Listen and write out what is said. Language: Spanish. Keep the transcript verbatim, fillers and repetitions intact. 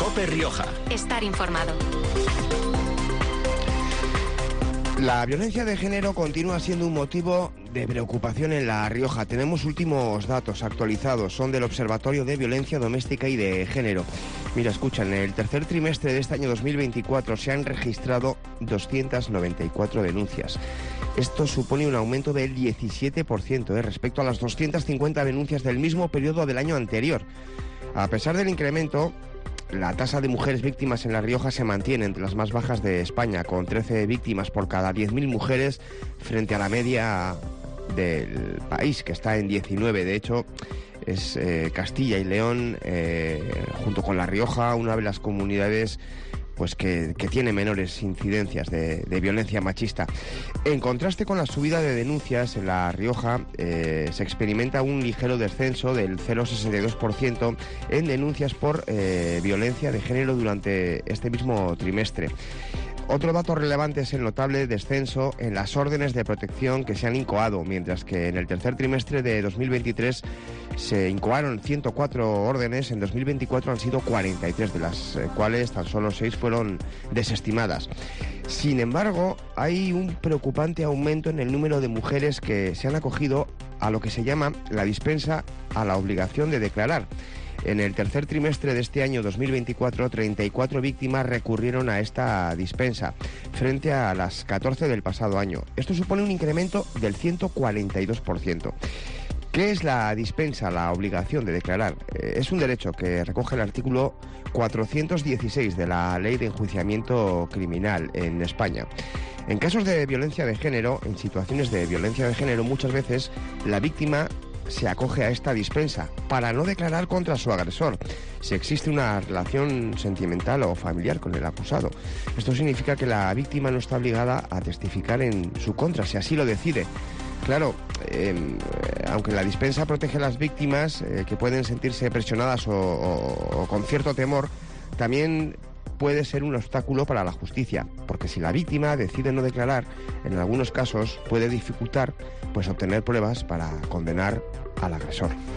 COPE Rioja. Estar informado. La violencia de género continúa siendo un motivo de preocupación en La Rioja. Tenemos últimos datos actualizados, son del Observatorio de Violencia Doméstica y de Género. Mira, escucha, en el tercer trimestre de este año dos mil veinticuatro se han registrado doscientas noventa y cuatro denuncias. Esto supone un aumento del diecisiete por ciento eh, respecto a las doscientas cincuenta denuncias del mismo periodo del año anterior. A pesar del incremento, la tasa de mujeres víctimas en La Rioja se mantiene entre las más bajas de España, con trece víctimas por cada diez mil mujeres frente a la media del país, que está en diecinueve. De hecho, es eh, Castilla y León, eh, junto con La Rioja, una de las comunidades pues que, que tiene menores incidencias de, de violencia machista. En contraste con la subida de denuncias, en La Rioja eh, se experimenta un ligero descenso del cero coma sesenta y dos por ciento en denuncias por eh, violencia de género durante este mismo trimestre. Otro dato relevante es el notable descenso en las órdenes de protección que se han incoado, mientras que en el tercer trimestre de dos mil veintitrés se incoaron ciento cuatro órdenes, en dos mil veinticuatro han sido cuarenta y tres, de las cuales tan solo seis fueron desestimadas. Sin embargo, hay un preocupante aumento en el número de mujeres que se han acogido a lo que se llama la dispensa a la obligación de declarar. En el tercer trimestre de este año dos mil veinticuatro, treinta y cuatro víctimas recurrieron a esta dispensa, frente a las catorce del pasado año. Esto supone un incremento del ciento cuarenta y dos por ciento. ¿Qué es la dispensa, la obligación de declarar? Eh, es un derecho que recoge el artículo cuatrocientos dieciséis de la Ley de Enjuiciamiento Criminal en España. En casos de violencia de género, en situaciones de violencia de género, muchas veces la víctima se acoge a esta dispensa para no declarar contra su agresor si existe una relación sentimental o familiar con el acusado. Esto significa que la víctima no está obligada a testificar en su contra, si así lo decide. Claro, eh, aunque la dispensa protege a las víctimas eh, que pueden sentirse presionadas o, o, o con cierto temor, también puede ser un obstáculo para la justicia, porque si la víctima decide no declarar, en algunos casos puede dificultar pues obtener pruebas para condenar al agresor.